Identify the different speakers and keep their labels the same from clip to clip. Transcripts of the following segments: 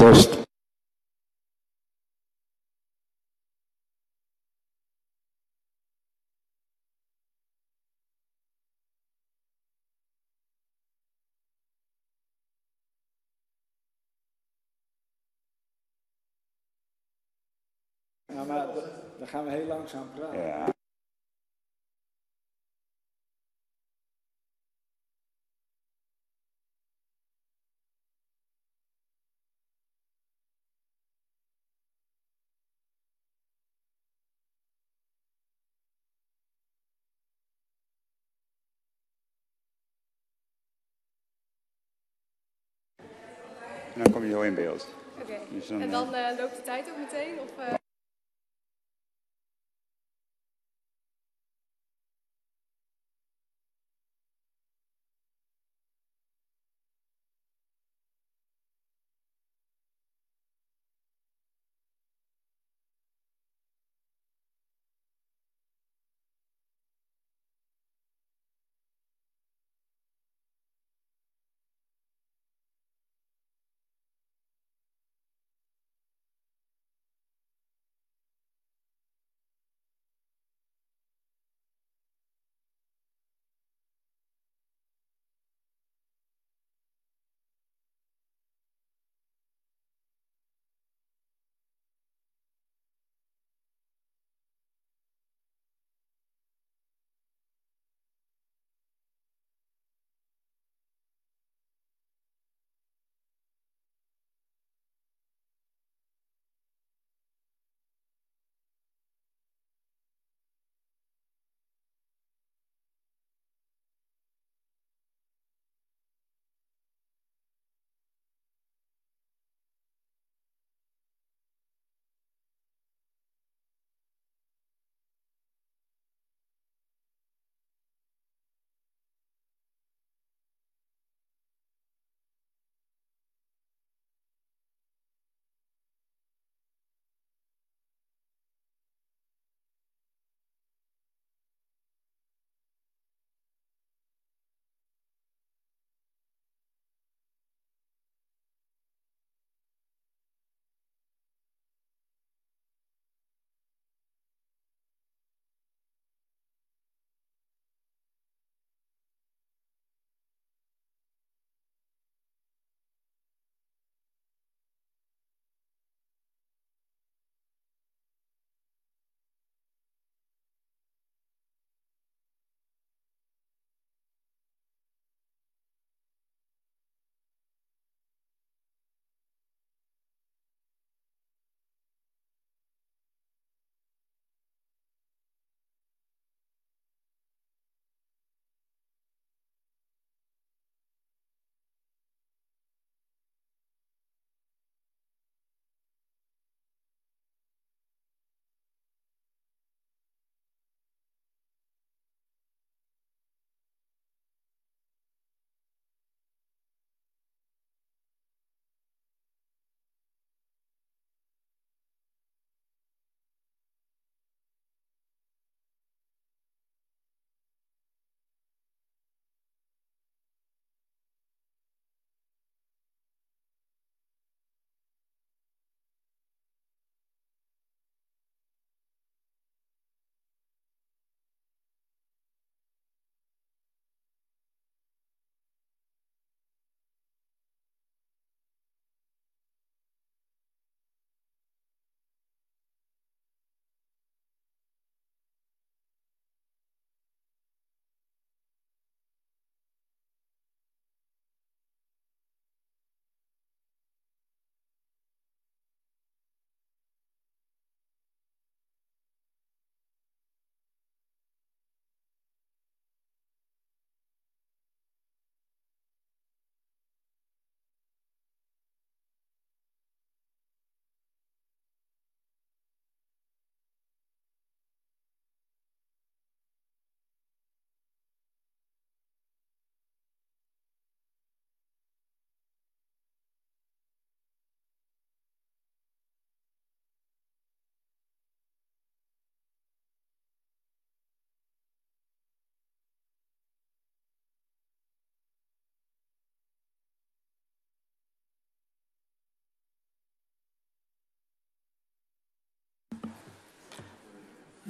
Speaker 1: Test. Ja, maar dan gaan we heel langzaam praten. Ja. En dan kom je zo in beeld.
Speaker 2: Oké.
Speaker 1: Dus
Speaker 2: en dan loopt de tijd ook meteen? Of,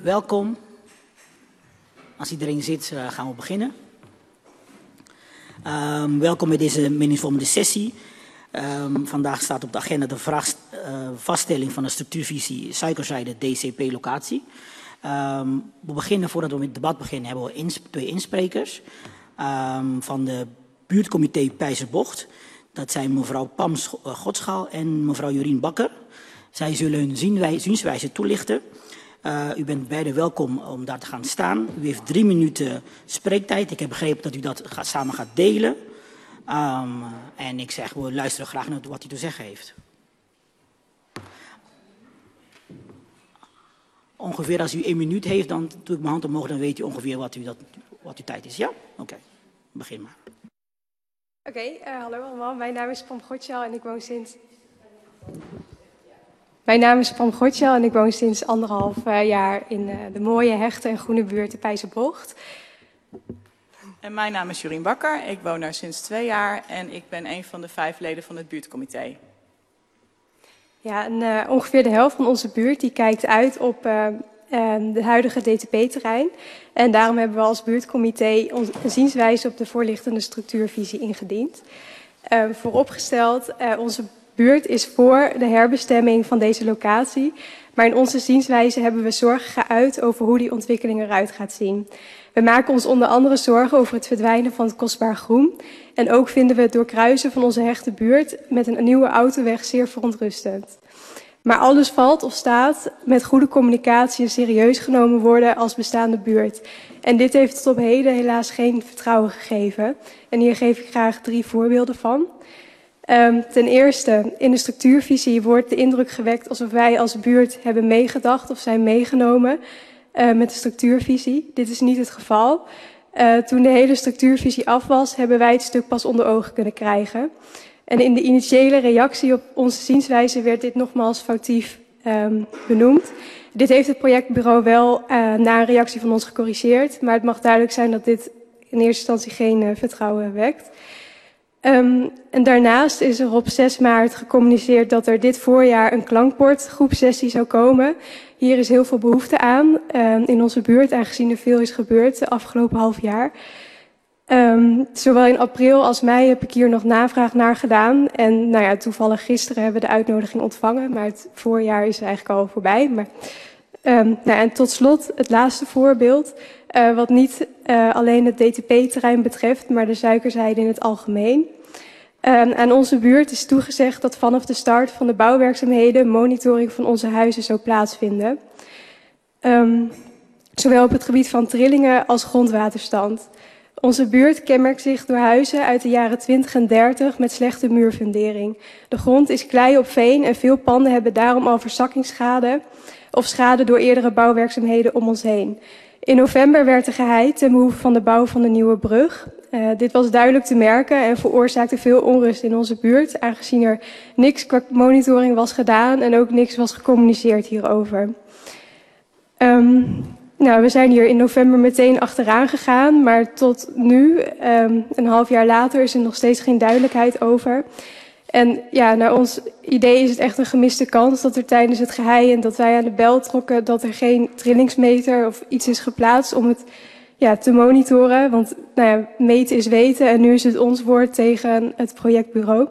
Speaker 3: Welkom. Als iedereen zit, gaan we beginnen. Welkom bij deze meningsvormende sessie. Vandaag staat op de agenda de vaststelling van de structuurvisie suikerzijde DCP-locatie. We beginnen, voordat we met het debat beginnen, hebben we twee insprekers van de buurtcomité Peizerbocht. Dat zijn mevrouw Pam Godschaal en mevrouw Jorien Bakker. Zij zullen hun zienswijze toelichten. U bent beiden welkom om daar te gaan staan. U heeft 3 minuten spreektijd. Ik heb begrepen dat u dat samen gaat delen. En ik zeg, we luisteren graag naar wat u te zeggen heeft. Ongeveer als u 1 minuut heeft, dan doe ik mijn hand omhoog, dan weet u ongeveer wat uw tijd is. Ja? Oké, begin maar.
Speaker 2: Oké, hallo allemaal. Mijn naam is Pam Godschaal en ik woon sinds... Mijn naam is Pam Godschaal en ik woon sinds 1,5 jaar in de mooie, hechte en groene buurt de Peizerbocht.
Speaker 4: En mijn naam is Jorien Bakker. Ik woon daar sinds 2 jaar en ik ben een van de 5 leden van het buurtcomité.
Speaker 2: Ja, en ongeveer de helft van onze buurt die kijkt uit op de huidige DTP-terrein. En daarom hebben we als buurtcomité een zienswijze op de voorliggende structuurvisie ingediend. Vooropgesteld, onze buurt is voor de herbestemming van deze locatie. Maar in onze zienswijze hebben we zorgen geuit over hoe die ontwikkeling eruit gaat zien. We maken ons onder andere zorgen over het verdwijnen van het kostbaar groen. En ook vinden we het doorkruisen van onze hechte buurt met een nieuwe autoweg zeer verontrustend. Maar alles valt of staat met goede communicatie en serieus genomen worden als bestaande buurt. En dit heeft tot op heden helaas geen vertrouwen gegeven. En hier geef ik graag 3 voorbeelden van. Ten eerste, in de structuurvisie wordt de indruk gewekt alsof wij als buurt hebben meegedacht of zijn meegenomen met de structuurvisie. Dit is niet het geval. Toen de hele structuurvisie af was, hebben wij het stuk pas onder ogen kunnen krijgen. En in de initiële reactie op onze zienswijze werd dit nogmaals foutief benoemd. Dit heeft het projectbureau wel na een reactie van ons gecorrigeerd, maar het mag duidelijk zijn dat dit in eerste instantie geen vertrouwen wekt. En daarnaast is er op 6 maart gecommuniceerd dat er dit voorjaar een klankbord groepsessie zou komen. Hier is heel veel behoefte aan in onze buurt, aangezien er veel is gebeurd de afgelopen half jaar. Zowel in april als mei heb ik hier nog navraag naar gedaan. En nou ja, toevallig gisteren hebben we de uitnodiging ontvangen, maar het voorjaar is eigenlijk al voorbij. Maar, en tot slot het laatste voorbeeld, wat niet alleen het DTP-terrein betreft, maar de suikerzijde in het algemeen. Aan onze buurt is toegezegd dat vanaf de start van de bouwwerkzaamheden monitoring van onze huizen zou plaatsvinden. Zowel op het gebied van trillingen als grondwaterstand. Onze buurt kenmerkt zich door huizen uit de jaren 20 en 30 met slechte muurfundering. De grond is klei op veen en veel panden hebben daarom al verzakkingsschade of schade door eerdere bouwwerkzaamheden om ons heen. In november werd er geheid ten behoeve van de bouw van de nieuwe brug. Dit was duidelijk te merken en veroorzaakte veel onrust in onze buurt, aangezien er niks qua monitoring was gedaan en ook niks was gecommuniceerd hierover. We zijn hier in november meteen achteraan gegaan, maar tot nu, een half jaar later, is er nog steeds geen duidelijkheid over. En ja, naar ons idee is het echt een gemiste kans dat er tijdens het gehei en dat wij aan de bel trokken dat er geen trillingsmeter of iets is geplaatst om het te monitoren. Want meten is weten en nu is het ons woord tegen het projectbureau.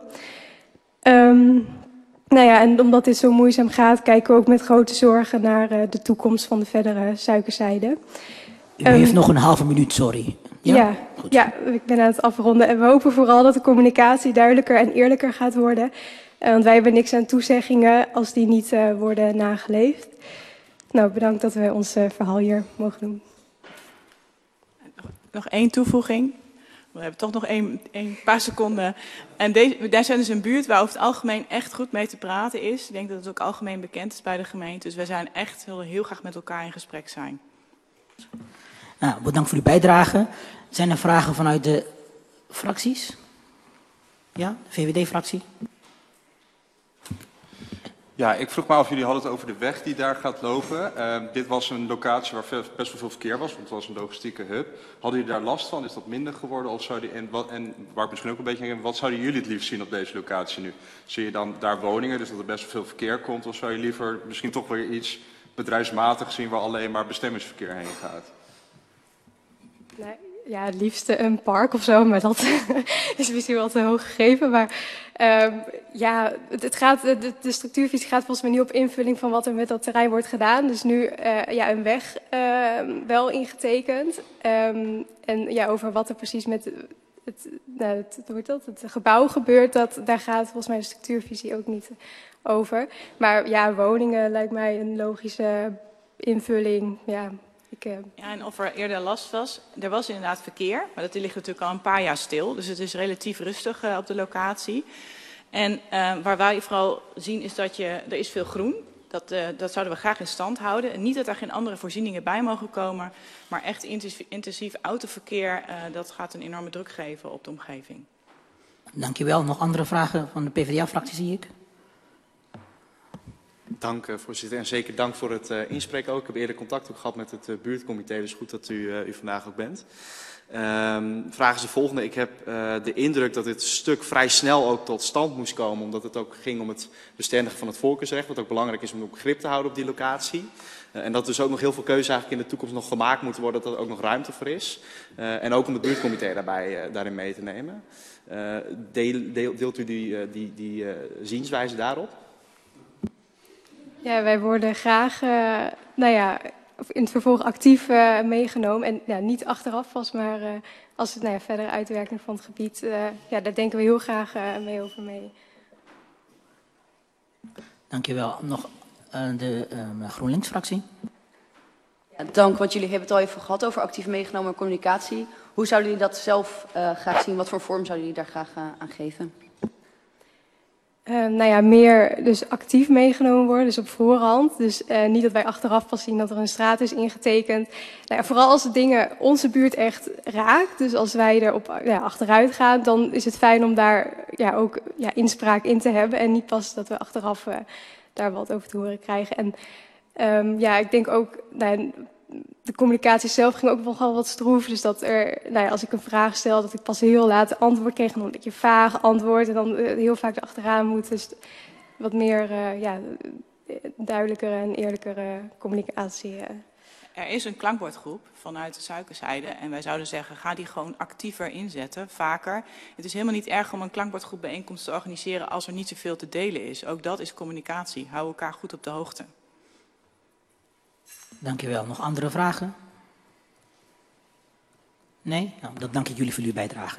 Speaker 2: En omdat dit zo moeizaam gaat, kijken we ook met grote zorgen naar de toekomst van de verdere suikerzijde.
Speaker 3: U heeft nog een halve minuut, sorry.
Speaker 2: Ja, ik ben aan het afronden. En we hopen vooral dat de communicatie duidelijker en eerlijker gaat worden. Want wij hebben niks aan toezeggingen als die niet worden nageleefd. Nou, bedankt dat we ons verhaal hier mogen doen.
Speaker 4: Nog 1 toevoeging. We hebben toch nog een paar seconden. En daar zijn dus een buurt waar over het algemeen echt goed mee te praten is. Ik denk dat het ook algemeen bekend is bij de gemeente. Dus wij zijn echt heel graag met elkaar in gesprek zijn.
Speaker 3: Nou, bedankt voor uw bijdrage. Zijn er vragen vanuit de fracties? Ja, de VVD-fractie.
Speaker 5: Ja, ik vroeg me af, jullie hadden het over de weg die daar gaat lopen. Dit was een locatie waar best wel veel verkeer was, want het was een logistieke hub. Hadden jullie daar last van? Is dat minder geworden? Of en waar ik misschien ook een beetje in, wat zouden jullie het liefst zien op deze locatie nu? Zie je dan daar woningen, dus dat er best wel veel verkeer komt? Of zou je liever misschien toch weer iets bedrijfsmatig gezien waar alleen maar bestemmingsverkeer heen gaat?
Speaker 2: Nee, ja, het liefste een park of zo, maar dat is misschien wel te hoog gegeven. Maar ja, de structuurvisie gaat volgens mij niet op invulling van wat er met dat terrein wordt gedaan. Dus nu ja, een weg wel ingetekend. En ja, over wat er precies met het gebouw gebeurt, daar gaat volgens mij de structuurvisie ook niet over. Maar ja, woningen lijkt mij een logische invulling. Ja,
Speaker 4: Ja, en of er eerder last was. Er was inderdaad verkeer, maar dat ligt natuurlijk al een paar jaar stil. Dus het is relatief rustig op de locatie. En waar wij vooral zien is dat er is veel groen. Dat zouden we graag in stand houden. En niet dat er geen andere voorzieningen bij mogen komen. Maar echt intensief autoverkeer, dat gaat een enorme druk geven op de omgeving.
Speaker 3: Dankjewel. Nog andere vragen van de PvdA-fractie zie ik?
Speaker 6: Dank voorzitter en zeker dank voor het inspreken ook. Ik heb eerder contact ook gehad met het buurtcomité, dus goed dat u vandaag ook bent. Vraag is de volgende. Ik heb de indruk dat dit stuk vrij snel ook tot stand moest komen, omdat het ook ging om het bestendigen van het voorkeursrecht, wat ook belangrijk is om ook grip te houden op die locatie. En dat dus ook nog heel veel keuze eigenlijk in de toekomst nog gemaakt moet worden, dat er ook nog ruimte voor is. En ook om het buurtcomité daarin mee te nemen. Deelt u die zienswijze daarop?
Speaker 2: Ja, wij worden graag nou ja, in het vervolg actief meegenomen. En ja, niet achteraf pas, maar als het verdere uitwerking van het gebied, ja, daar denken we heel graag over mee.
Speaker 3: Dankjewel. Nog de GroenLinks-fractie.
Speaker 7: Ja, dank, want jullie hebben het al even gehad over actief meegenomen communicatie. Hoe zouden jullie dat zelf graag zien? Wat voor vorm zouden jullie daar graag aan geven?
Speaker 2: Nou ja, meer dus actief meegenomen worden, dus op voorhand. Dus niet dat wij achteraf pas zien dat er een straat is ingetekend. Nou ja, vooral als de dingen onze buurt echt raakt. Dus als wij erop achteruit gaan, dan is het fijn om daar ook inspraak in te hebben. En niet pas dat we achteraf daar wat over te horen krijgen. En ja, ik denk ook, de communicatie zelf ging ook nogal wat stroef. Dus dat als ik een vraag stel, dat ik pas heel laat antwoord kreeg. En dan een beetje vaag antwoord en dan heel vaak erachteraan moet. Dus wat meer duidelijkere en eerlijkere communicatie.
Speaker 4: Er is een klankbordgroep vanuit de suikerzijde. En wij zouden zeggen, ga die gewoon actiever inzetten, vaker. Het is helemaal niet erg om een klankbordgroep bijeenkomst te organiseren als er niet zoveel te delen is. Ook dat is communicatie. Hou elkaar goed op de hoogte.
Speaker 3: Dankjewel. Nog andere vragen? Nee? Nou, dan dank ik jullie voor jullie bijdrage.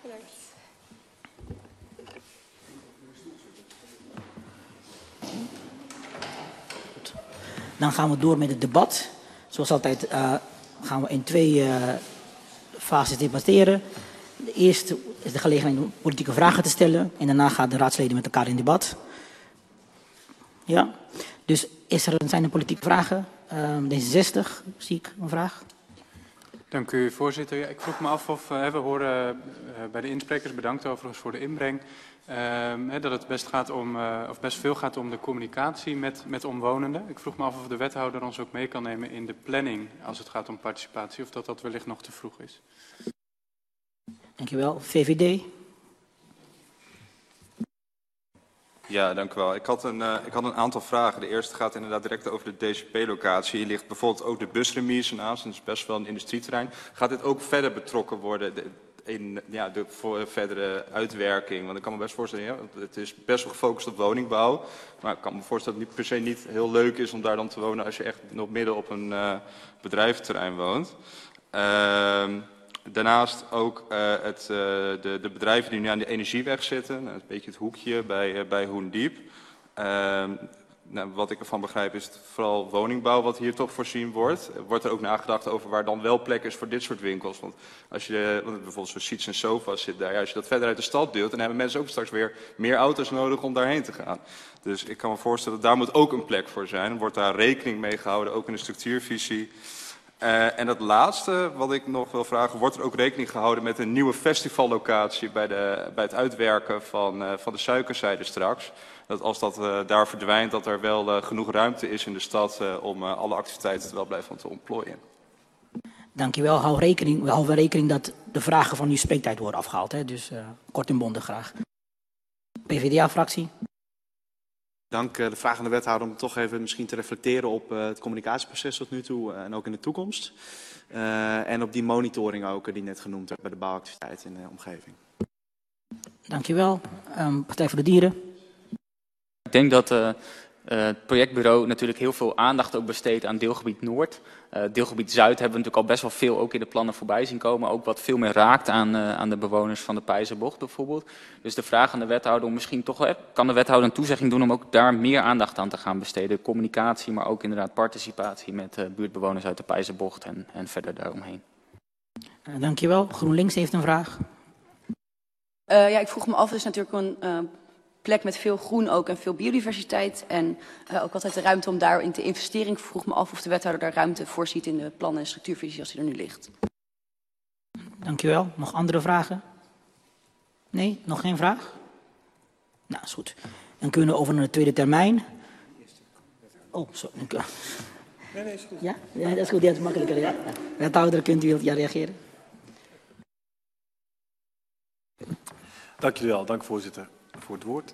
Speaker 3: Goed. Dan gaan we door met het debat. Zoals altijd gaan we in 2 fases debatteren. De eerste is de gelegenheid om politieke vragen te stellen. En daarna gaan de raadsleden met elkaar in debat. Ja. Dus zijn er politieke vragen? D66, zie ik een vraag.
Speaker 8: Dank u, voorzitter. Ja, ik vroeg me af of we horen bij de insprekers, bedankt overigens voor de inbreng, dat het best veel gaat om de communicatie met omwonenden. Ik vroeg me af of de wethouder ons ook mee kan nemen in de planning als het gaat om participatie, of dat wellicht nog te vroeg is.
Speaker 3: Dankjewel. VVD.
Speaker 5: Ja, dank u wel. Ik had een aantal vragen. De eerste gaat inderdaad direct over de DCP-locatie. Hier ligt bijvoorbeeld ook de busremise naast. Dat is best wel een industrieterrein. Gaat dit ook verder betrokken worden in de verdere uitwerking? Want ik kan me best voorstellen, het is best wel gefocust op woningbouw. Maar ik kan me voorstellen dat het per se niet heel leuk is om daar dan te wonen als je echt nog midden op een bedrijventerrein woont. Daarnaast ook de bedrijven die nu aan de energieweg zitten. Een beetje het hoekje bij Hoendiep. Wat ik ervan begrijp is het vooral woningbouw wat hier toch voorzien wordt. Wordt er ook nagedacht over waar dan wel plek is voor dit soort winkels? Want als je bijvoorbeeld zo'n Seats en Sofa's zit daar. Als je dat verder uit de stad duwt, dan hebben mensen ook straks weer meer auto's nodig om daarheen te gaan. Dus ik kan me voorstellen dat daar moet ook een plek voor zijn. Wordt daar rekening mee gehouden, ook in de structuurvisie. En het laatste wat ik nog wil vragen, wordt er ook rekening gehouden met een nieuwe festivallocatie bij het uitwerken van de suikerzijde straks? Dat als dat daar verdwijnt, dat er wel genoeg ruimte is in de stad om alle activiteiten er wel blijven te ontplooien.
Speaker 3: Dankjewel. Hou rekening dat de vragen van uw spreektijd worden afgehaald. Hè? Dus kort en bondig graag. PvdA-fractie.
Speaker 6: Dank de vragende wethouder om toch even misschien te reflecteren op het communicatieproces tot nu toe en ook in de toekomst. En op die monitoring ook die net genoemd werd bij de bouwactiviteiten in de omgeving.
Speaker 3: Dankjewel. Partij voor de Dieren.
Speaker 9: Ik denk dat het projectbureau natuurlijk heel veel aandacht ook besteedt aan deelgebied Noord. Deelgebied Zuid hebben we natuurlijk al best wel veel ook in de plannen voorbij zien komen. Ook wat veel meer raakt aan de bewoners van de Peizerbocht bijvoorbeeld. Dus de vraag aan de wethouder om misschien toch, kan de wethouder een toezegging doen om ook daar meer aandacht aan te gaan besteden. Communicatie, maar ook inderdaad participatie met buurtbewoners uit de Peizerbocht en verder daaromheen.
Speaker 3: Dankjewel. GroenLinks heeft een vraag.
Speaker 7: Ja, ik vroeg me af, het is natuurlijk een plek met veel groen ook en veel biodiversiteit. En ook altijd de ruimte om daarin te investeren. Ik vroeg me af of de wethouder daar ruimte voor ziet in de plannen en structuurvisie als die er nu ligt.
Speaker 3: Dankjewel. Nog andere vragen? Nee, nog geen vraag? Nou, is goed. Dan kunnen we over naar de tweede termijn. Oh, sorry.
Speaker 10: Nee, is goed.
Speaker 3: Ja? Ja, dat is goed. Ja, dat is makkelijker. Ja. Wethouder, kunt u reageren?
Speaker 10: Dank jullie wel. Dank voorzitter voor het woord.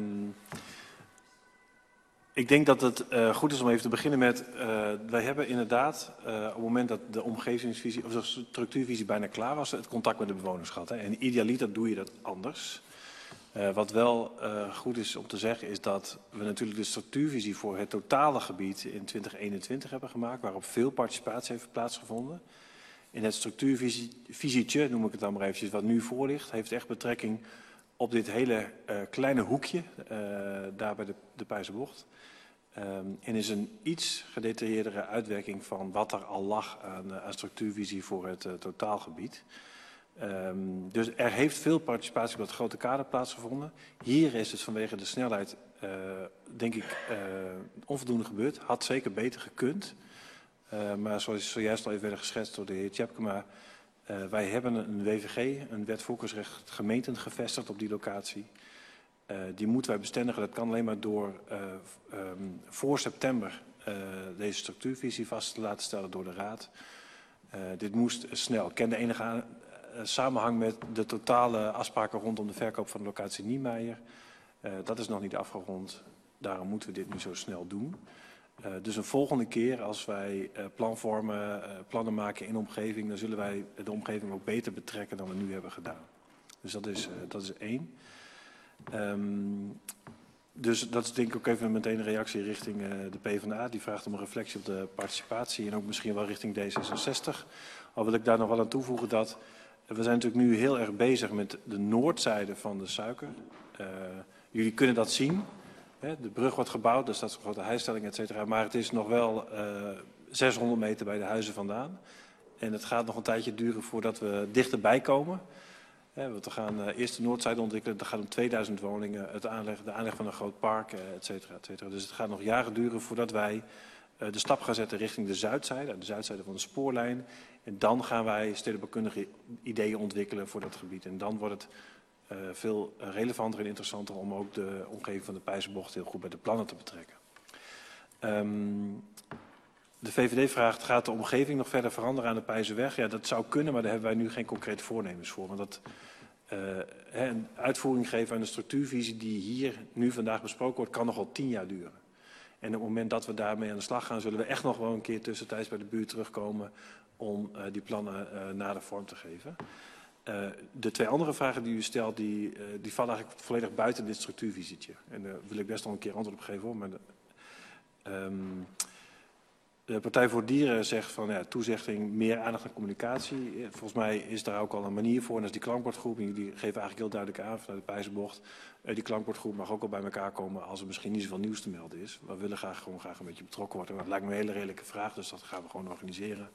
Speaker 10: Ik denk dat het goed is om even te beginnen met, wij hebben inderdaad op het moment dat de omgevingsvisie of de structuurvisie bijna klaar was, het contact met de bewoners gehad. Hè. En idealiter doe je dat anders. Wat wel goed is om te zeggen is dat we natuurlijk de structuurvisie voor het totale gebied in 2021 hebben gemaakt, waarop veel participatie heeft plaatsgevonden. In het structuurvisietje, noem ik het dan maar eventjes, wat nu voor ligt, heeft echt betrekking op dit hele kleine hoekje, daar bij de Peizerbocht. En is een iets gedetailleerdere uitwerking van wat er al lag aan structuurvisie voor het totaalgebied. Dus er heeft veel participatie op dat grote kader plaatsgevonden. Hier is het vanwege de snelheid, denk ik, onvoldoende gebeurd. Had zeker beter gekund. Maar zoals zojuist al even werden geschetst door de heer Tjepkema, wij hebben een WVG, een wet voorkeursrecht gemeenten gevestigd op die locatie. Die moeten wij bestendigen. Dat kan alleen maar door voor september deze structuurvisie vast te laten stellen door de Raad. Dit moest snel. Ik ken de enige samenhang met de totale afspraken rondom de verkoop van de locatie Niemeyer. Dat is nog niet afgerond. Daarom moeten we dit nu zo snel doen. Dus een volgende keer als wij plannen maken in de omgeving, dan zullen wij de omgeving ook beter betrekken dan we nu hebben gedaan. Dus dat is één. Dus dat is denk ik ook even meteen een reactie richting de PvdA. Die vraagt om een reflectie op de participatie en ook misschien wel richting D66. Al wil ik daar nog wel aan toevoegen dat we zijn natuurlijk nu heel erg bezig met de noordzijde van de suiker. Jullie kunnen dat zien. De brug wordt gebouwd, er staat zo'n grote hijstelling, et cetera. Maar het is nog wel 600 meter bij de huizen vandaan. En het gaat nog een tijdje duren voordat we dichterbij komen. Want we gaan eerst de noordzijde ontwikkelen. Dat gaat om 2000 woningen, de aanleg van een groot park, et cetera, et cetera. Dus het gaat nog jaren duren voordat wij de stap gaan zetten richting de zuidzijde van de spoorlijn. En dan gaan wij stedenbouwkundige ideeën ontwikkelen voor dat gebied. En dan wordt het veel relevanter en interessanter om ook de omgeving van de Peizerbocht heel goed bij de plannen te betrekken. De VVD vraagt, gaat de omgeving nog verder veranderen aan de Peizerweg? Ja, dat zou kunnen, maar daar hebben wij nu geen concrete voornemens voor. Want dat een uitvoering geven aan de structuurvisie die hier nu vandaag besproken wordt, kan nog wel 10 jaar duren. En op het moment dat we daarmee aan de slag gaan, zullen we echt nog wel een keer tussentijds bij de buurt terugkomen om die plannen nader vorm te geven. De twee andere vragen die u stelt, die vallen eigenlijk volledig buiten dit structuurvisietje. En daar wil ik best nog een keer antwoord op geven hoor. Maar de Partij voor Dieren zegt van ja, toezegging, meer aandacht aan communicatie. Volgens mij is daar ook al een manier voor. En dat is die klankbordgroep. En jullie geven eigenlijk heel duidelijk aan vanuit de Peizerbocht. Die klankbordgroep mag ook al bij elkaar komen als er misschien niet zoveel nieuws te melden is. We willen graag een beetje betrokken worden. Maar het lijkt me een hele redelijke vraag, dus dat gaan we gewoon organiseren.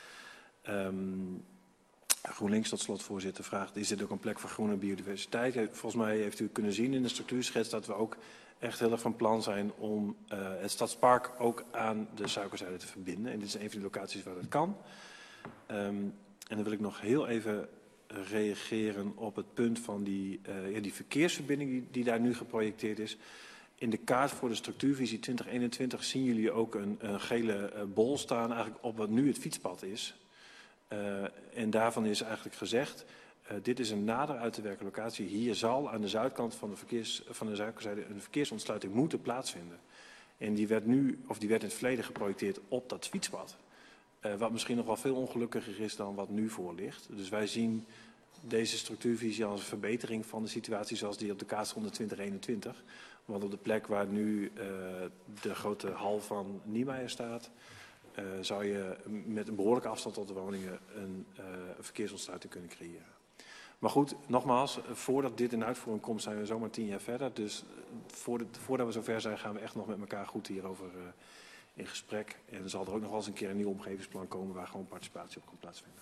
Speaker 10: GroenLinks tot slot, voorzitter, vraagt, is dit ook een plek voor groene biodiversiteit? Volgens mij heeft u kunnen zien in de structuurschets dat we ook echt heel erg van plan zijn om het stadspark ook aan de suikerzijde te verbinden. En dit is een van de locaties waar dat kan. En dan wil ik nog heel even reageren op het punt van die verkeersverbinding die daar nu geprojecteerd is. In de kaart voor de structuurvisie 2021 zien jullie ook een gele bol staan eigenlijk op wat nu het fietspad is. En daarvan is eigenlijk gezegd, Dit is een nader uit te werken locatie. Hier zal aan de zuidkant van de zuiderzijde een verkeersontsluiting moeten plaatsvinden. En die werd in het verleden geprojecteerd op dat fietspad. Wat misschien nog wel veel ongelukkiger is dan wat nu voor ligt. Dus wij zien deze structuurvisie als een verbetering van de situatie zoals die op de kaatsronde 2021. Want op de plek waar nu de grote hal van Niemeyer staat, zou je met een behoorlijke afstand tot de woningen een verkeersontsluiting kunnen creëren. Maar goed, nogmaals, voordat dit in uitvoering komt zijn we zomaar 10 jaar verder. Dus voordat we zover zijn gaan we echt nog met elkaar goed hierover in gesprek. En er zal er ook nog wel eens een keer een nieuw omgevingsplan komen waar gewoon participatie op kan plaatsvinden.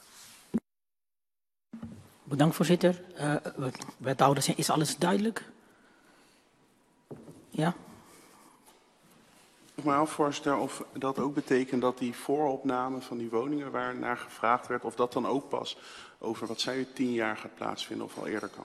Speaker 3: Bedankt, voorzitter. Wethouder, is alles duidelijk? Ja?
Speaker 11: Ik me af, voorzitter, of dat ook betekent dat die vooropname van die woningen waar naar gevraagd werd, of dat dan ook pas over, wat zei u, 10 jaar gaat plaatsvinden of al eerder kan?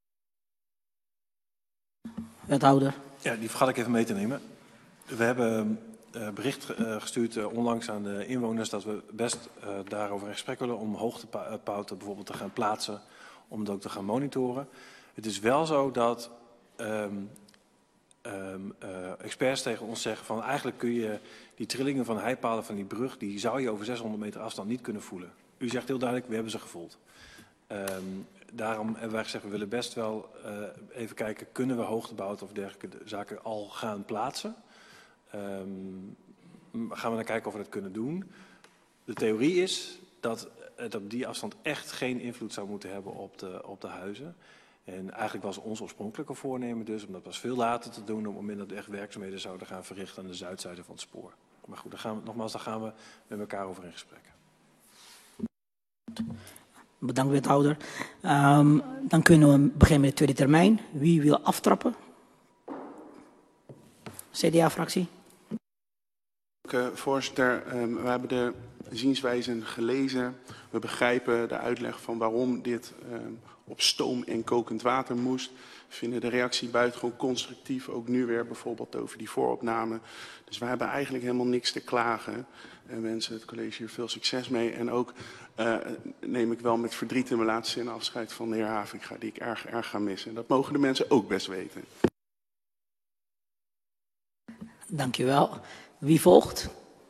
Speaker 3: Wethouder.
Speaker 10: Ja, die vergat ik even mee te nemen. We hebben bericht gestuurd onlangs aan de inwoners dat we best daarover in gesprek willen om hoogtepouten bijvoorbeeld te gaan plaatsen, om het ook te gaan monitoren. Het is wel zo dat experts tegen ons zeggen van eigenlijk kun je die trillingen van heipalen van die brug, die zou je over 600 meter afstand niet kunnen voelen. U zegt heel duidelijk, we hebben ze gevoeld. Daarom hebben wij gezegd, we willen best wel even kijken, kunnen we hoogtebouten of dergelijke zaken al gaan plaatsen? Gaan we dan kijken of we dat kunnen doen. De theorie is dat het op die afstand echt geen invloed zou moeten hebben op de huizen. En eigenlijk was ons oorspronkelijke voornemen dus om dat pas veel later te doen, op het moment dat we echt werkzaamheden zouden gaan verrichten aan de zuidzijde van het spoor. Maar goed, daar gaan we met elkaar over in gesprek.
Speaker 3: Bedankt, wethouder. Dan kunnen we beginnen met de tweede termijn. Wie wil aftrappen? CDA-fractie.
Speaker 11: Voorzitter, we hebben de zienswijzen gelezen. We begrijpen de uitleg van waarom dit op stoom en kokend water moest. We vinden de reactie buitengewoon constructief, ook nu weer bijvoorbeeld over die vooropname. Dus we hebben eigenlijk helemaal niks te klagen. En wensen het college hier veel succes mee. En ook neem ik wel met verdriet in mijn laatste zin afscheid van de heer Havinga, die ik erg ga missen. En dat mogen de mensen ook best weten.
Speaker 3: Dank u wel. Wie volgt?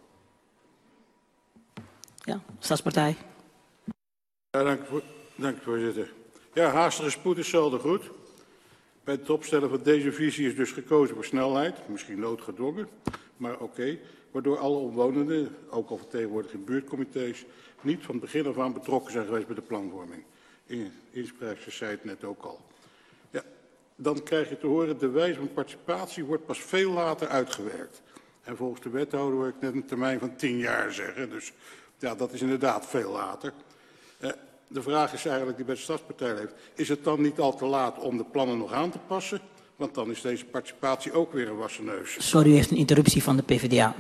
Speaker 3: Ja, Stadspartij.
Speaker 12: Ja, dank u, voorzitter. Ja, haastige spoed is zelden goed. Bij het opstellen van deze visie is dus gekozen voor snelheid, misschien noodgedwongen, maar oké, waardoor alle omwonenden, ook al vertegenwoordigd in buurtcomité's, niet van het begin af aan betrokken zijn geweest bij de planvorming. Inspraakjes zei het net ook al. Ja, dan krijg je te horen, de wijze van participatie wordt pas veel later uitgewerkt. En volgens de wethouder hoor ik net een termijn van 10 jaar zeggen, dus ja, dat is inderdaad veel later. De vraag is eigenlijk die bij de Stadspartij leeft, is het dan niet al te laat om de plannen nog aan te passen? Want dan is deze participatie ook weer een wassen neus.
Speaker 3: Sorry, u heeft een interruptie van de PvdA.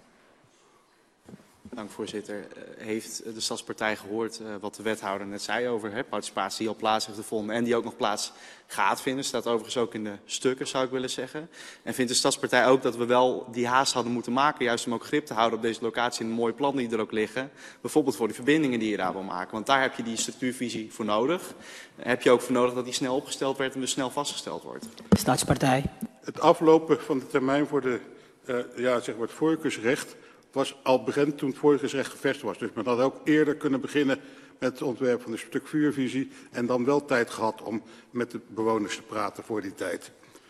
Speaker 6: Dank, voorzitter. Heeft de Stadspartij gehoord wat de wethouder net zei over participatie die al plaats heeft gevonden en die ook nog plaats gaat vinden? Staat overigens ook in de stukken, zou ik willen zeggen. En vindt de Stadspartij ook dat we wel die haast hadden moeten maken, juist om ook grip te houden op deze locatie en de mooie plannen die er ook liggen? Bijvoorbeeld voor die verbindingen die je daar wil maken. Want daar heb je die structuurvisie voor nodig. Heb je ook voor nodig dat die snel opgesteld werd en dus snel vastgesteld wordt?
Speaker 3: Stadspartij.
Speaker 12: Het aflopen van de termijn voor de, zeg maar het voorkeursrecht was al bekend toen het voorkeursrecht gevestigd was. Dus men had ook eerder kunnen beginnen met het ontwerp van de structuurvisie en dan wel tijd gehad om met de bewoners te praten voor die tijd.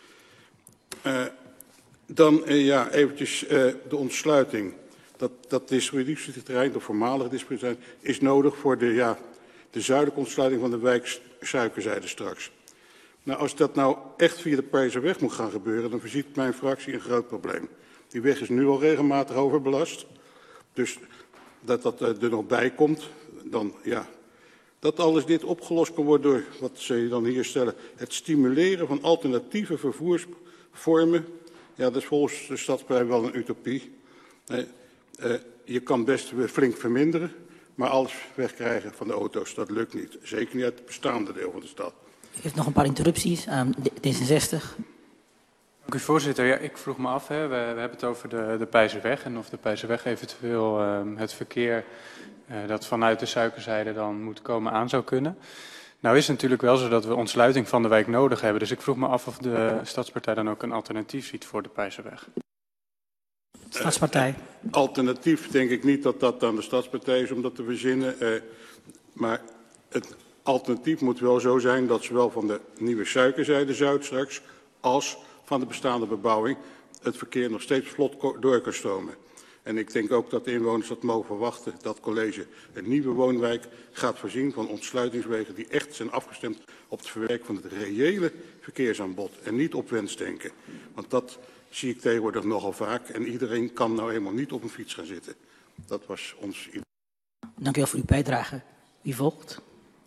Speaker 12: Eventjes de ontsluiting. Dat distributieterrein, de voormalige distributieterrein, is nodig voor de zuidelijke ontsluiting van de wijk Suikerzijde straks. Nou, als dat nou echt via de Pijzerweg moet gaan gebeuren, dan voorziet mijn fractie een groot probleem. Die weg is nu al regelmatig overbelast. Dus dat er nog bij komt, dan ja. Dat alles dit opgelost kan worden door, wat ze je dan hier stellen, het stimuleren van alternatieve vervoersvormen. Ja, dat is volgens de Stadspartij wel een utopie. Je kan best flink verminderen, maar alles wegkrijgen van de auto's, dat lukt niet. Zeker niet uit het bestaande deel van de stad.
Speaker 3: U heeft nog een paar interrupties. D66.
Speaker 8: Dank u, voorzitter. Ja, ik vroeg me af, we hebben het over de Pijzerweg en of de Pijzerweg eventueel het verkeer dat vanuit de Suikerzijde dan moet komen aan zou kunnen. Nou is het natuurlijk wel zo dat we ontsluiting van de wijk nodig hebben. Dus ik vroeg me af of de Stadspartij dan ook een alternatief ziet voor de Pijzenweg.
Speaker 3: Stadspartij.
Speaker 12: Alternatief denk ik niet dat dat aan de Stadspartij is om dat te verzinnen. Maar het alternatief moet wel zo zijn dat zowel van de nieuwe Suikerzijde Zuid straks als van de bestaande bebouwing het verkeer nog steeds vlot door kan stromen. En ik denk ook dat de inwoners dat mogen verwachten, dat het college een nieuwe woonwijk gaat voorzien van ontsluitingswegen die echt zijn afgestemd op het verwerken van het reële verkeersaanbod en niet op wensdenken. Want dat zie ik tegenwoordig nogal vaak en iedereen kan nou eenmaal niet op een fiets gaan zitten. Dat was ons idee.
Speaker 3: Dank u wel voor uw bijdrage. Wie volgt?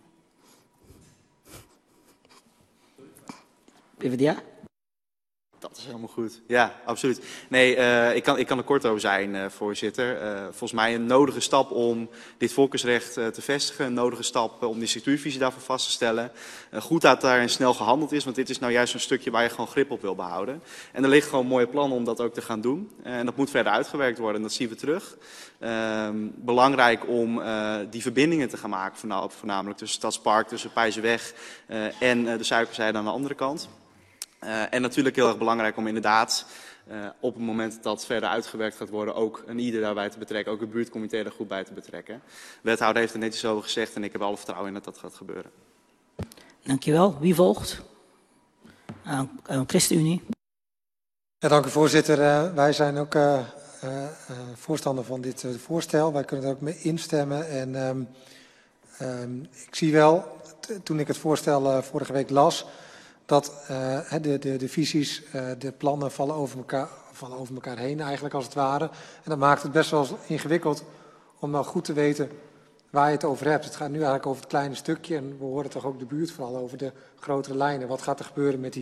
Speaker 3: PvdA?
Speaker 6: Dat is helemaal goed. Ja, absoluut. Nee, ik kan er kort over zijn, voorzitter. Volgens mij een nodige stap om dit volksrecht te vestigen. Een nodige stap om die structuurvisie daarvoor vast te stellen. Goed dat daarin snel gehandeld is, want dit is nou juist een stukje waar je gewoon grip op wil behouden. En er ligt gewoon mooie plannen om dat ook te gaan doen. En dat moet verder uitgewerkt worden en dat zien we terug. Belangrijk om die verbindingen te gaan maken, voornamelijk tussen Stadspark, tussen Pijzenweg en de Suikerzijde aan de andere kant. En natuurlijk heel erg belangrijk om inderdaad op het moment dat dat verder uitgewerkt gaat worden ook een ieder daarbij te betrekken, ook het buurtcomité er goed bij te betrekken. De wethouder heeft er netjes over gezegd en ik heb alle vertrouwen in dat dat gaat gebeuren.
Speaker 3: Dankjewel. Wie volgt? ChristenUnie.
Speaker 13: Ja, dank u voorzitter. Wij zijn ook voorstander van dit voorstel. Wij kunnen er ook mee instemmen. En ik zie wel, toen ik het voorstel vorige week las, dat de visies, de plannen vallen over elkaar heen eigenlijk als het ware. En dat maakt het best wel ingewikkeld om nou goed te weten waar je het over hebt. Het gaat nu eigenlijk over het kleine stukje en we horen toch ook de buurt vooral over de grotere lijnen. Wat gaat er gebeuren met die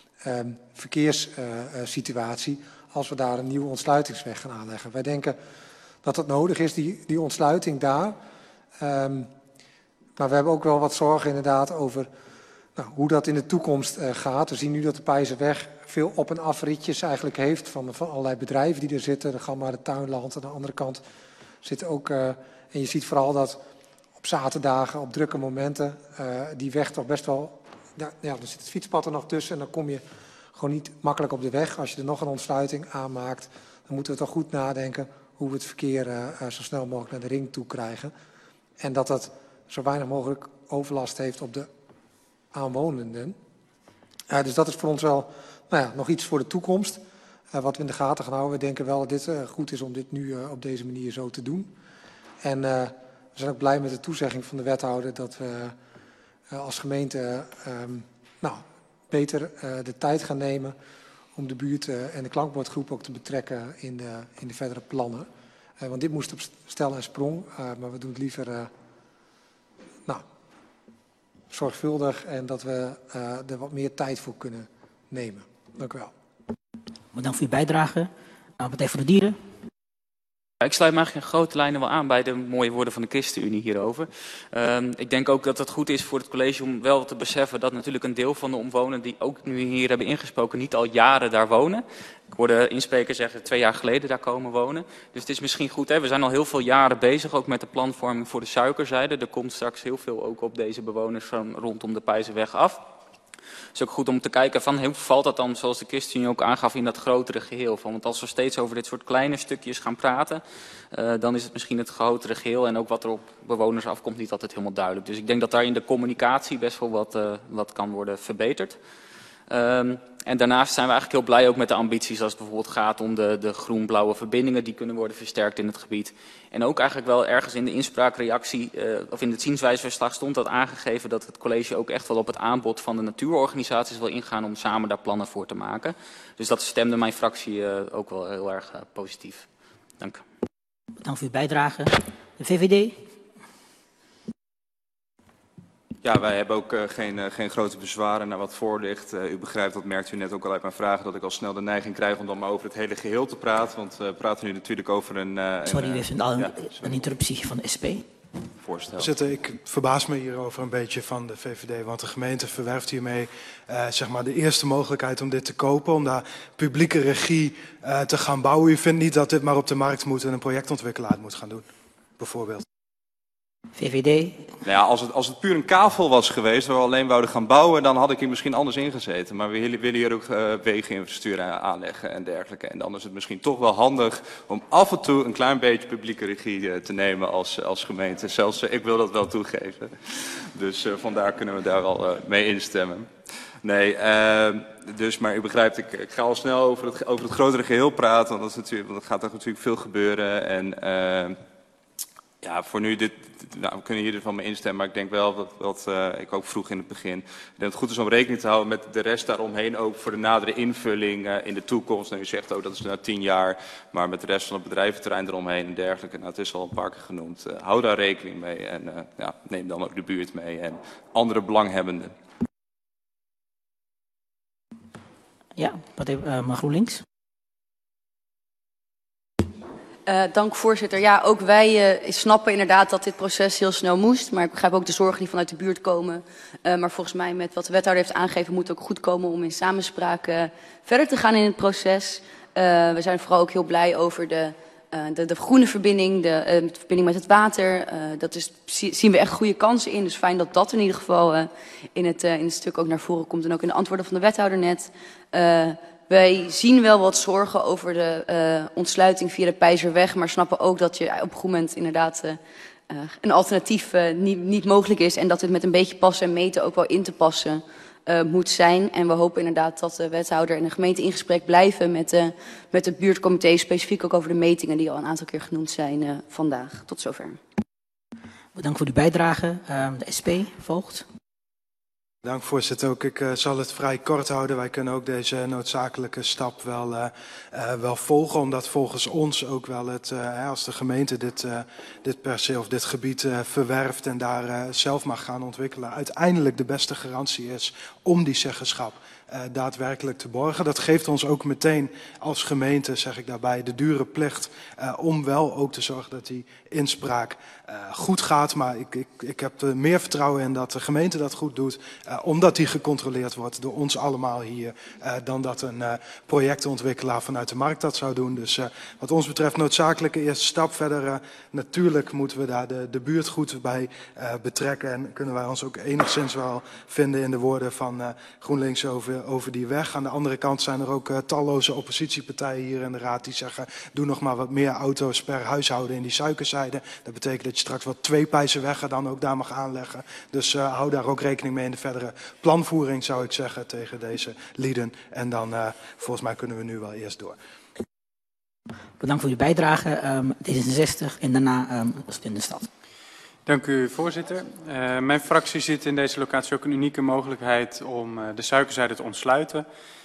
Speaker 13: verkeerssituatie als we daar een nieuwe ontsluitingsweg gaan aanleggen? Wij denken dat het nodig is, die ontsluiting daar. Maar we hebben ook wel wat zorgen inderdaad over hoe dat in de toekomst gaat. We zien nu dat de Pijzenweg veel op- en afritjes eigenlijk heeft van allerlei bedrijven die er zitten. De Gamma, de Tuinland. Aan de andere kant zitten ook, en je ziet vooral dat op zaterdagen, op drukke momenten, die weg toch best wel, ja, dan zit het fietspad er nog tussen en dan kom je gewoon niet makkelijk op de weg. Als je er nog een ontsluiting aanmaakt, dan moeten we toch goed nadenken hoe we het verkeer zo snel mogelijk naar de ring toe krijgen. En dat dat zo weinig mogelijk overlast heeft op de aanwonenden. Dus dat is voor ons wel nog iets voor de toekomst. Wat we in de gaten gaan houden. We denken wel dat dit goed is om dit nu op deze manier zo te doen. En we zijn ook blij met de toezegging van de wethouder dat we als gemeente beter de tijd gaan nemen om de buurt en de klankbordgroep ook te betrekken in de verdere plannen. Want dit moest op stel en sprong, maar we doen het liever zorgvuldig en dat we er wat meer tijd voor kunnen nemen. Dank u wel.
Speaker 3: Bedankt voor uw bijdrage. Partij voor de Dieren.
Speaker 9: Ik sluit me eigenlijk in grote lijnen wel aan bij de mooie woorden van de ChristenUnie hierover. Ik denk ook dat het goed is voor het college om wel te beseffen dat natuurlijk een deel van de omwonenden die ook nu hier hebben ingesproken niet al jaren daar wonen. Ik hoorde insprekers zeggen 2 jaar geleden daar komen wonen. Dus het is misschien goed, we zijn al heel veel jaren bezig ook met de planvorming voor de Suikerzijde. Er komt straks heel veel ook op deze bewoners van rondom de Pijzenweg af. Het is ook goed om te kijken van hoe valt dat dan, zoals de ChristenUnie ook aangaf, in dat grotere geheel. Want als we steeds over dit soort kleine stukjes gaan praten, dan is het misschien het grotere geheel en ook wat er op bewoners afkomt niet altijd helemaal duidelijk. Dus ik denk dat daar in de communicatie best wel wat kan worden verbeterd. En daarnaast zijn we eigenlijk heel blij ook met de ambities als het bijvoorbeeld gaat om de groen-blauwe verbindingen die kunnen worden versterkt in het gebied. En ook eigenlijk wel ergens in de inspraakreactie of in het zienswijzeverslag stond dat aangegeven dat het college ook echt wel op het aanbod van de natuurorganisaties wil ingaan om samen daar plannen voor te maken. Dus dat stemde mijn fractie ook wel heel erg positief. Dank.
Speaker 3: Bedankt voor uw bijdrage. De VVD.
Speaker 5: Ja, wij hebben ook geen grote bezwaren naar wat voor ligt. U begrijpt, dat merkt u net ook al uit mijn vragen, dat ik al snel de neiging krijg om dan maar over het hele geheel te praten. Want we praten nu natuurlijk over
Speaker 3: Sorry, u heeft een interruptie van de SP.
Speaker 5: Voorstel.
Speaker 14: Voorzitter, ik verbaas me hierover een beetje van de VVD, want de gemeente verwerft hiermee zeg maar de eerste mogelijkheid om dit te kopen, om daar publieke regie te gaan bouwen. U vindt niet dat dit maar op de markt moet en een projectontwikkelaar het moet gaan doen, bijvoorbeeld?
Speaker 3: VVD.
Speaker 5: Nou ja, als het puur een kavel was geweest waar we alleen wouden gaan bouwen, dan had ik hier misschien anders ingezeten. Maar we willen hier ook wegeninfrastructuur aanleggen en dergelijke. En dan is het misschien toch wel handig om af en toe een klein beetje publieke regie te nemen als gemeente. Zelfs ik wil dat wel toegeven. Dus vandaar kunnen we daar wel mee instemmen. Nee, maar u begrijpt, ik ga al snel over het grotere geheel praten, want dat gaat er natuurlijk veel gebeuren. En ja, voor nu, we kunnen hier van me instemmen, maar ik denk wel wat ik ook vroeg in het begin. Ik denk dat het goed is om rekening te houden met de rest daaromheen, ook voor de nadere invulling in de toekomst. En u zegt ook dat is na 10 jaar, maar met de rest van het bedrijventerrein eromheen en dergelijke. Nou, het is al een paar keer genoemd. Hou daar rekening mee en neem dan ook de buurt mee en andere belanghebbenden.
Speaker 3: Ja, maar GroenLinks.
Speaker 7: Dank voorzitter. Ja, ook wij snappen inderdaad dat dit proces heel snel moest. Maar ik begrijp ook de zorgen die vanuit de buurt komen. Maar volgens mij met wat de wethouder heeft aangegeven moet het ook goed komen om in samenspraak verder te gaan in het proces. We zijn vooral ook heel blij over de groene verbinding, de verbinding met het water. Zien we echt goede kansen in. Dus fijn dat dat in ieder geval in het stuk ook naar voren komt. En ook in de antwoorden van de wethouder net. Wij zien wel wat zorgen over de ontsluiting via de Peizerweg, maar snappen ook dat je op een goed moment inderdaad een alternatief niet mogelijk is en dat het met een beetje passen en meten ook wel in te passen moet zijn. En we hopen inderdaad dat de wethouder en de gemeente in gesprek blijven met het buurtcomité, specifiek ook over de metingen die al een aantal keer genoemd zijn vandaag. Tot zover.
Speaker 3: Bedankt voor uw bijdrage. De SP volgt.
Speaker 14: Dank voorzitter. Ook ik zal het vrij kort houden. Wij kunnen ook deze noodzakelijke stap wel volgen. Omdat volgens ons ook wel als de gemeente dit perceel of dit gebied verwerft en daar zelf mag gaan ontwikkelen, uiteindelijk de beste garantie is om die zeggenschap daadwerkelijk te borgen. Dat geeft ons ook meteen als gemeente, zeg ik daarbij, de dure plicht om wel ook te zorgen dat die inspraak goed gaat. Maar ik heb er meer vertrouwen in dat de gemeente dat goed doet, omdat die gecontroleerd wordt door ons allemaal hier, dan dat een projectontwikkelaar vanuit de markt dat zou doen. Dus wat ons betreft noodzakelijke eerste stap. Verder natuurlijk moeten we daar de buurt goed bij betrekken en kunnen wij ons ook enigszins wel vinden in de woorden van GroenLinks over die weg. Aan de andere kant zijn er ook talloze oppositiepartijen hier in de raad die zeggen, doe nog maar wat meer auto's per huishouden in die suikerzijde. Dat betekent dat je straks wel 2 Peizerweggen dan ook daar mag aanleggen. Dus hou daar ook rekening mee in de verdere planvoering, zou ik zeggen, tegen deze lieden. En dan, volgens mij kunnen we nu wel eerst door.
Speaker 3: Bedankt voor uw bijdrage. D66 en daarna in de stad.
Speaker 8: Dank u, voorzitter. Mijn fractie ziet in deze locatie ook een unieke mogelijkheid om de suikerzijde te ontsluiten.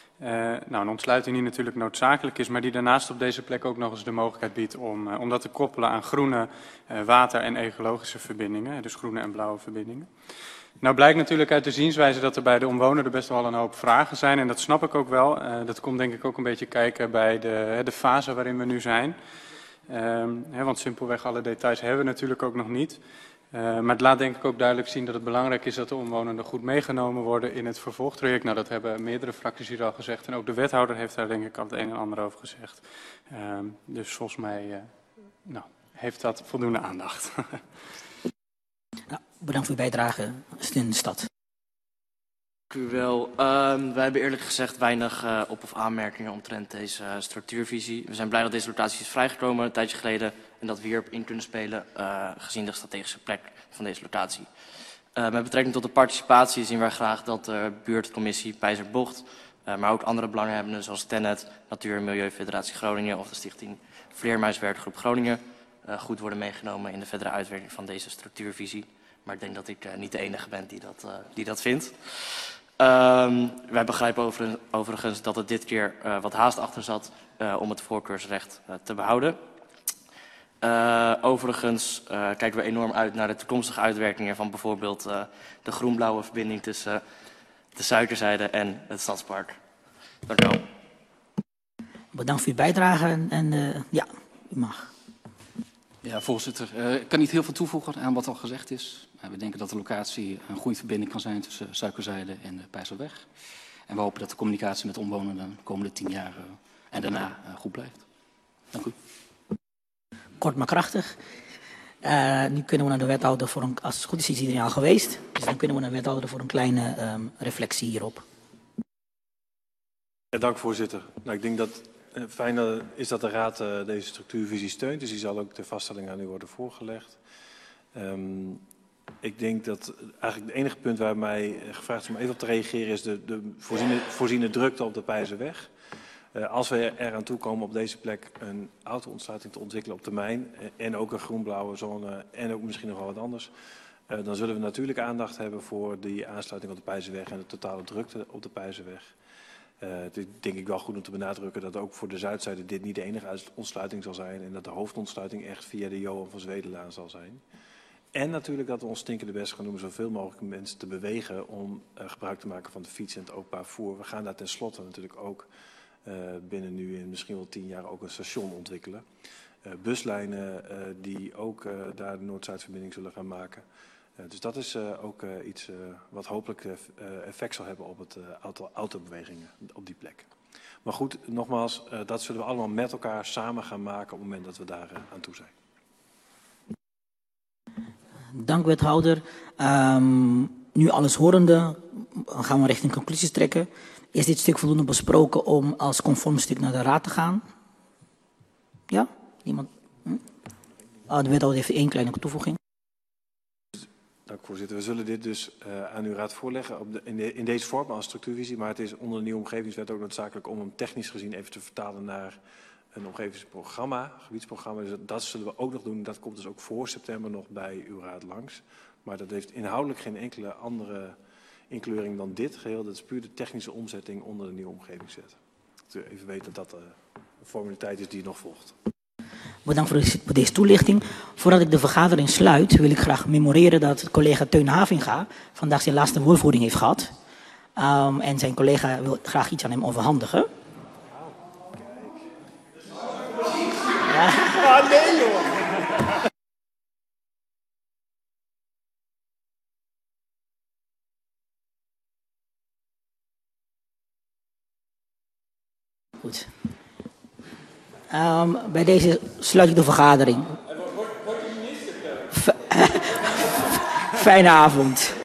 Speaker 8: Een ontsluiting die natuurlijk noodzakelijk is, maar die daarnaast op deze plek ook nog eens de mogelijkheid biedt om dat te koppelen aan groene water- en ecologische verbindingen, dus groene en blauwe verbindingen. Nou blijkt natuurlijk uit de zienswijze dat er bij de omwonenden best wel een hoop vragen zijn en dat snap ik ook wel. Dat komt denk ik ook een beetje kijken bij de fase waarin we nu zijn. Want simpelweg alle details hebben we natuurlijk ook nog niet. Maar het laat denk ik ook duidelijk zien dat het belangrijk is dat de omwonenden goed meegenomen worden in het vervolgtraject. Nou, dat hebben meerdere fracties hier al gezegd en ook de wethouder heeft daar denk ik al het een en ander over gezegd. Dus volgens mij heeft dat voldoende aandacht.
Speaker 3: Bedankt voor uw bijdrage. In de stad.
Speaker 15: Dank u wel. Wij hebben eerlijk gezegd weinig op- of aanmerkingen omtrent deze structuurvisie. We zijn blij dat deze locatie is vrijgekomen een tijdje geleden en dat we hierop in kunnen spelen gezien de strategische plek van deze locatie. Met betrekking tot de participatie zien wij graag dat de buurtcommissie Peizerbocht, maar ook andere belanghebbenden zoals Tennet, Natuur- en Milieufederatie Groningen of de stichting Vleermuiswerkgroep Groningen goed worden meegenomen in de verdere uitwerking van deze structuurvisie. Maar ik denk dat ik niet de enige ben die dat vindt. Wij begrijpen overigens dat er dit keer wat haast achter zat om het voorkeursrecht te behouden. Overigens kijken we enorm uit naar de toekomstige uitwerkingen van bijvoorbeeld de groen-blauwe verbinding tussen de suikerzijde en het stadspark. Dank u wel.
Speaker 3: Bedankt voor uw bijdrage en ja, u mag.
Speaker 16: Ja, voorzitter. Ik kan niet heel veel toevoegen aan wat al gezegd is. We denken dat de locatie een goede verbinding kan zijn tussen Suikerzijde en de Peizerweg. En we hopen dat de communicatie met de omwonenden de komende 10 jaar en daarna goed blijft. Dank u.
Speaker 3: Kort maar krachtig. Nu kunnen we naar de wethouder voor een, als het goed is iedereen al geweest. Dus dan kunnen we naar de wethouder voor een kleine reflectie hierop.
Speaker 10: Ja, dank voorzitter. Nou, ik denk dat het fijne is dat de Raad deze structuurvisie steunt. Dus die zal ook ter vaststelling aan u worden voorgelegd. Ik denk dat eigenlijk het enige punt waar mij gevraagd is om even op te reageren is de voorziene drukte op de Peizerweg. Als we eraan toekomen op deze plek een auto-ontsluiting te ontwikkelen op termijn en ook een groen-blauwe zone en ook misschien nog wel wat anders, dan zullen we natuurlijk aandacht hebben voor die aansluiting op de Peizerweg en de totale drukte op de Peizerweg. Het is denk ik wel goed om te benadrukken dat ook voor de zuidzijde dit niet de enige ontsluiting zal zijn en dat de hoofdontsluiting echt via de Johan van Zwedelaan zal zijn. En natuurlijk dat we ons stinkende best gaan doen om zoveel mogelijk mensen te bewegen om gebruik te maken van de fiets en het openbaar vervoer. We gaan daar tenslotte natuurlijk ook binnen nu en misschien wel 10 jaar ook een station ontwikkelen. Buslijnen die ook daar de Noord-Zuidverbinding zullen gaan maken. Dus dat is ook iets wat hopelijk effect zal hebben op het autobewegingen op die plek. Maar goed, nogmaals, dat zullen we allemaal met elkaar samen gaan maken op het moment dat we daar aan toe zijn.
Speaker 3: Dank wethouder. Nu alles horende gaan we richting conclusies trekken. Is dit stuk voldoende besproken om als conform stuk naar de raad te gaan? Ja? Niemand? De wethouder heeft 1 kleine toevoeging.
Speaker 10: Dank voorzitter. We zullen dit dus aan uw raad voorleggen in deze vorm als structuurvisie. Maar het is onder de nieuwe omgevingswet ook noodzakelijk om hem technisch gezien even te vertalen naar een omgevingsprogramma, gebiedsprogramma. Dus dat zullen we ook nog doen. Dat komt dus ook voor september nog bij uw raad langs. Maar dat heeft inhoudelijk geen enkele andere inkleuring dan dit geheel. Dat is puur de technische omzetting onder de nieuwe omgevingswet. Dat u even weet dat dat een formaliteit is die nog volgt.
Speaker 3: Bedankt voor deze toelichting. Voordat ik de vergadering sluit, wil ik graag memoreren dat collega Teun Havinga vandaag zijn laatste woordvoering heeft gehad. En zijn collega wil graag iets aan hem overhandigen. Ja.
Speaker 17: Ah, nee, joh.
Speaker 3: Goed. Bij deze sluit ik de vergadering. Fijne avond.